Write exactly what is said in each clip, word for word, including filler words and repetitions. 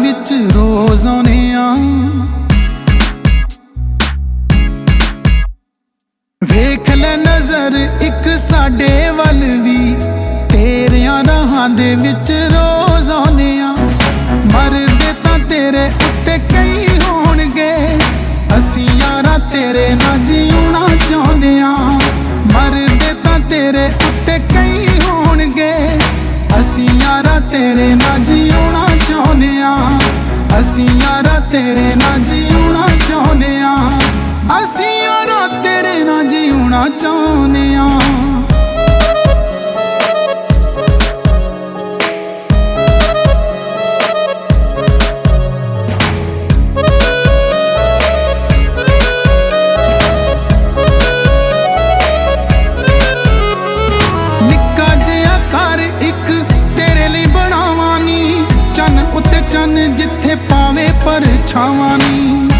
विच रोज आने आ। वेख ले नजर इक साडे वल वी, तेरियां राहां दे विच रोज आने आ। मरदे तां तेरे उत्ते कई होणगे, असीं यारा तेरे नाल जीउणा चाहुंदे आ। मरदे तां तेरे उत्ते कई होणगे, असीं यारा तेरे नाल जीउणा चाहुंदे आ। असीं यारा तेरे नाल जीउणा चाहुंदे आ। असीं यारा तेरे नाल जीउणा चाहुंदे आ। जिथे पावे परछावां नी,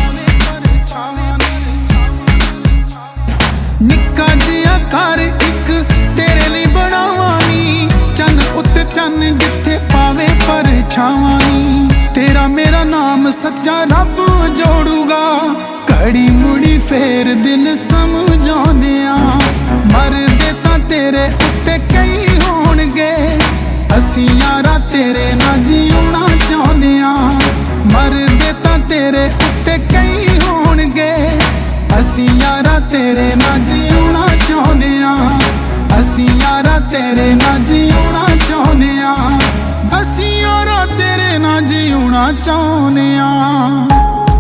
निक्का जिहा घर इक तेरे लई बनावां नी। चन उत्ते चन जिथे पावे परछावां नी। तेरा मेरा नाम सच्चा रब जोड़ूगा, घड़ी मुड़ी फेर दिल समझाने आ। मरदे तां तेरे उत्ते कई होणगे, असीं यारा तेरे नाल जीउणा चाहुंदे आ। मरदे तां तेरे उत्ते कई होणगे, असीं यारा तेरे नाल जीउणा चाहुंदे आ। असीं यारा तेरे नाल जीउणा चाहुंदे आ। असीं यारा तेरे नाल जीउणा चाहुंदे आ।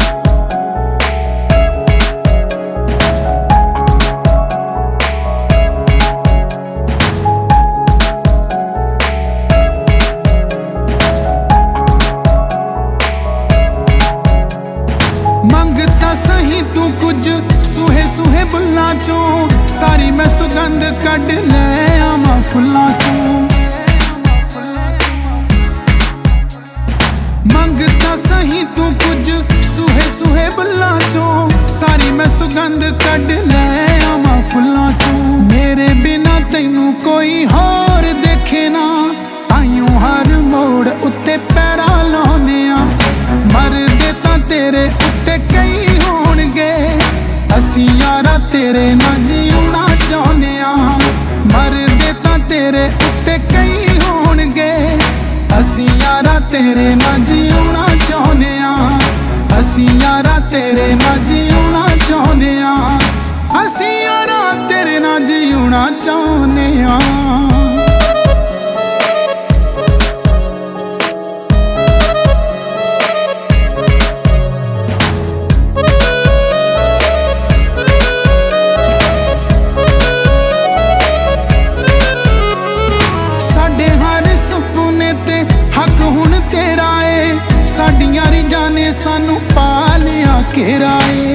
मंगता सही तू कुछ सुहे सुहे बुल्लां चों, सारी मैं सुगंध कढ ले आवां फुल्लां चों। मंगता सही तू कुछ सुहे सुहे बुल्लां चों, सारी मैं सुगंध कढ ले आवां फुल्लां चों। मेरे बिना तैनू कोई होर देखे ना, ताइयों हर मोड़ उत्ते पैरा लाउने आ। मरदे तां तेरे उत्ते कई होणगे, असीं यारा तेरे नाल जीउणा चाहुंदे आ। मरदे तां तेरे उत्ते कई होणगे, असीं यारा तेरे नाल जीउणा चाहुंदे आ। असीं यारा तेरे नाल जीउणा चाहुंदे आ। असीं यारा तेरे नाल जीउणा चाहुंदे आ। साडियां रिझां ने सानू पालिया घेरा ए,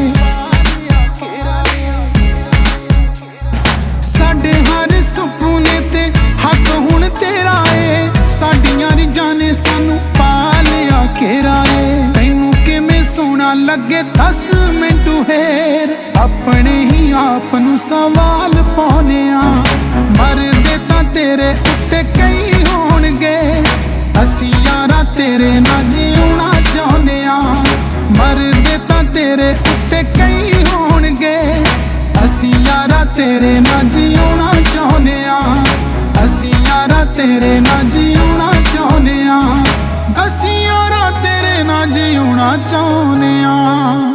साडे हर सुपने ते हक हुण तेरा ए। साडियां रिझां ने सानू पालिया घेरा ए। तैनू किवें सोहना लगे दस मिंटू हेर, अपने ही आप नू सवाल पाउने आ। मरदे तां तेरे उत्ते कई होणगे, असीं यारा तेरे नाल जीउणा चाहुंदे आ। मरदे तां तेरे उत्ते कई होणगे, असीं यारा तेरे नाल जीउणा चाहुंदे आ। असीं यारा तेरे नाल जीउणा चाहुंदे आ। असीं यारा तेरे नाल जीउणा चाहुंदे आ।